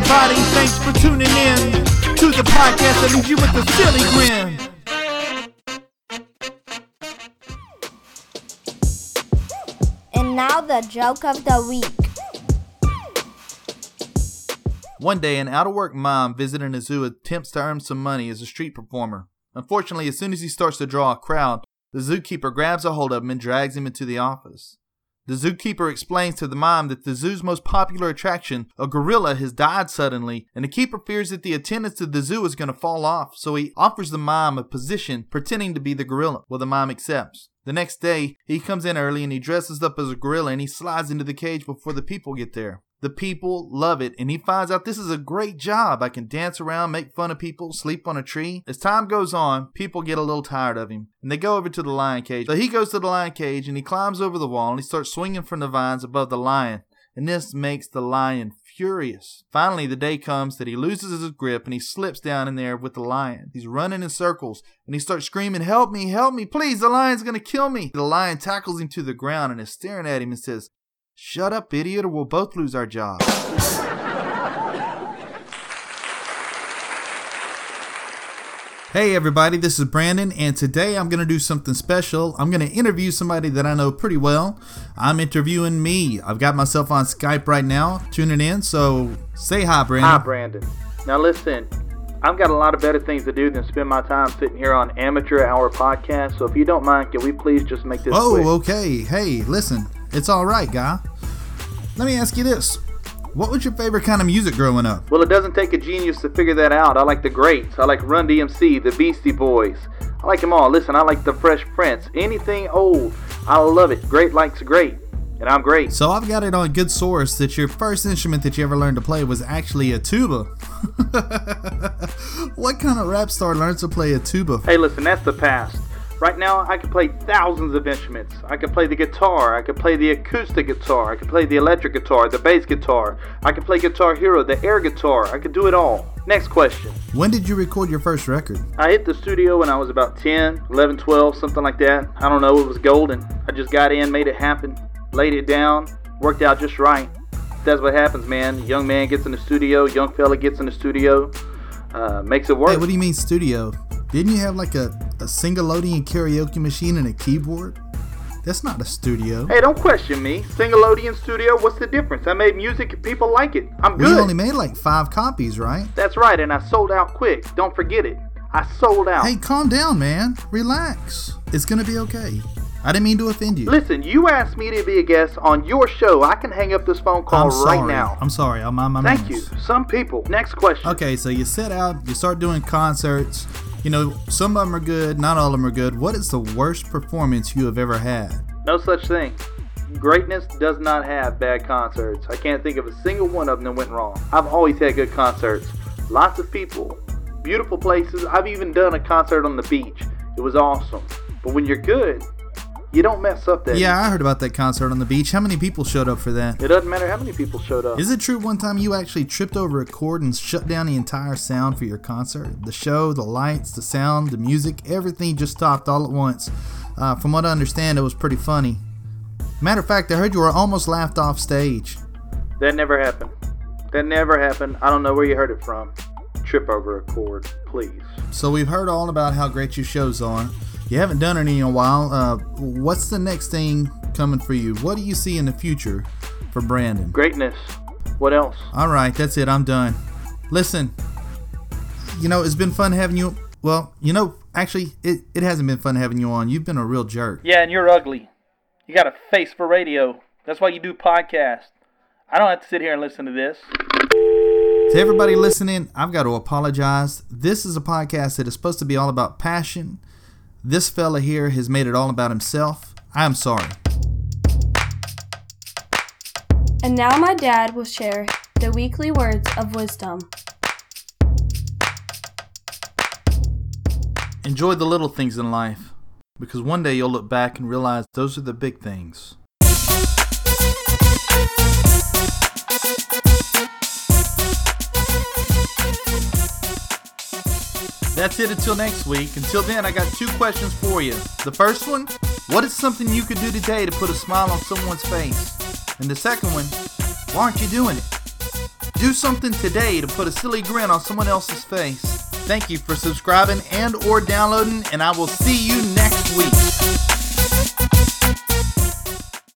everybody, thanks for tuning in to the podcast that leaves you with a silly grin. And now the joke of the week. One day, an out-of-work mom visiting a zoo attempts to earn some money as a street performer. Unfortunately, as soon as he starts to draw a crowd, the zookeeper grabs a hold of him and drags him into the office. The zookeeper explains to the mom that the zoo's most popular attraction, a gorilla, has died suddenly, and the keeper fears that the attendance to the zoo is going to fall off, so he offers the mom a position pretending to be the gorilla. Well, the mom accepts. The next day, he comes in early and he dresses up as a gorilla and he slides into the cage before the people get there. The people love it, and he finds out this is a great job. I can dance around, make fun of people, sleep on a tree. As time goes on, people get a little tired of him, and they go over to the lion cage. So he goes to the lion cage, and he climbs over the wall, and he starts swinging from the vines above the lion, and this makes the lion furious. Finally, the day comes that he loses his grip, and he slips down in there with the lion. He's running in circles, and he starts screaming, help me, please, the lion's gonna kill me. The lion tackles him to the ground and is staring at him and says, shut up, idiot, or we'll both lose our jobs. Hey everybody, this is Brandon, and today I'm going to do something special. I'm going to interview somebody that I know pretty well. I'm interviewing me. I've got myself on Skype right now, tuning in, so say hi, Brandon. Hi, Brandon. Now listen, I've got a lot of better things to do than spend my time sitting here on Amateur Hour Podcast, so if you don't mind, can we please just make this quick? Okay. Hey, listen, it's all right, guy. Let me ask you this. What was your favorite kind of music growing up? Well, it doesn't take a genius to figure that out. I like the greats. I like Run DMC, the Beastie Boys. I like them all. Listen, I like the Fresh Prince. Anything old, I love it. Great likes great, and I'm great. So I've got it on good source that your first instrument that you ever learned to play was actually a tuba. What kind of rap star learns to play a tuba? Hey, listen, that's the past. Right now, I can play thousands of instruments. I can play the guitar, I can play the acoustic guitar, I can play the electric guitar, the bass guitar, I can play Guitar Hero, the air guitar, I can do it all. Next question. When did you record your first record? I hit the studio when I was about 10, 11, 12, something like that. I don't know, it was golden. I just got in, made it happen, laid it down, worked out just right. That's what happens, man. Young man gets in the studio, young fella gets in the studio, makes it work. Hey, what do you mean studio? Didn't you have like a Singleodian karaoke machine and a keyboard? That's not a studio. Hey, don't question me. Singleodian studio, what's the difference? I made music and people like it. I'm good. You only made like 5 copies, right? That's right, and I sold out quick. Don't forget it. I sold out. Hey, calm down, man. Relax. It's gonna be okay. I didn't mean to offend you. Listen, you asked me to be a guest on your show. I can hang up this phone call right now. I'm sorry. I'm on my Thank manners. you. Some people. Next question. Okay, so you set out, you start doing concerts. You know, some of them are good, not all of them are good. What is the worst performance you have ever had? No such thing. Greatness does not have bad concerts. I can't think of a single one of them that went wrong. I've always had good concerts. Lots of people. Beautiful places. I've even done a concert on the beach. It was awesome. But when you're good, you don't mess up that. Yeah, I heard about that concert on the beach. How many people showed up for that? It doesn't matter how many people showed up. Is it true one time you actually tripped over a cord and shut down the entire sound for your concert? The show, the lights, the sound, the music, everything just stopped all at once. From what I understand, it was pretty funny. Matter of fact, I heard you were almost laughed off stage. That never happened. That never happened. I don't know where you heard it from. Trip over a cord, please. So we've heard all about how great your shows are. You haven't done any in a while. What's the next thing coming for you? What do you see in the future for Brandon? Greatness. What else? All right, that's it. I'm done. Listen, it's been fun having you. Well, actually, it hasn't been fun having you on. You've been a real jerk. Yeah, and you're ugly. You got a face for radio. That's why you do podcasts. I don't have to sit here and listen to this. To everybody listening, I've got to apologize. This is a podcast that is supposed to be all about passion. This fella here has made it all about himself. I'm sorry. And now my dad will share the weekly words of wisdom. Enjoy the little things in life, because one day you'll look back and realize those are the big things. That's it until next week. Until then, I got 2 questions for you. The first one, what is something you could do today to put a smile on someone's face? And the second one, why aren't you doing it? Do something today to put a silly grin on someone else's face. Thank you for subscribing and or downloading, and I will see you next week.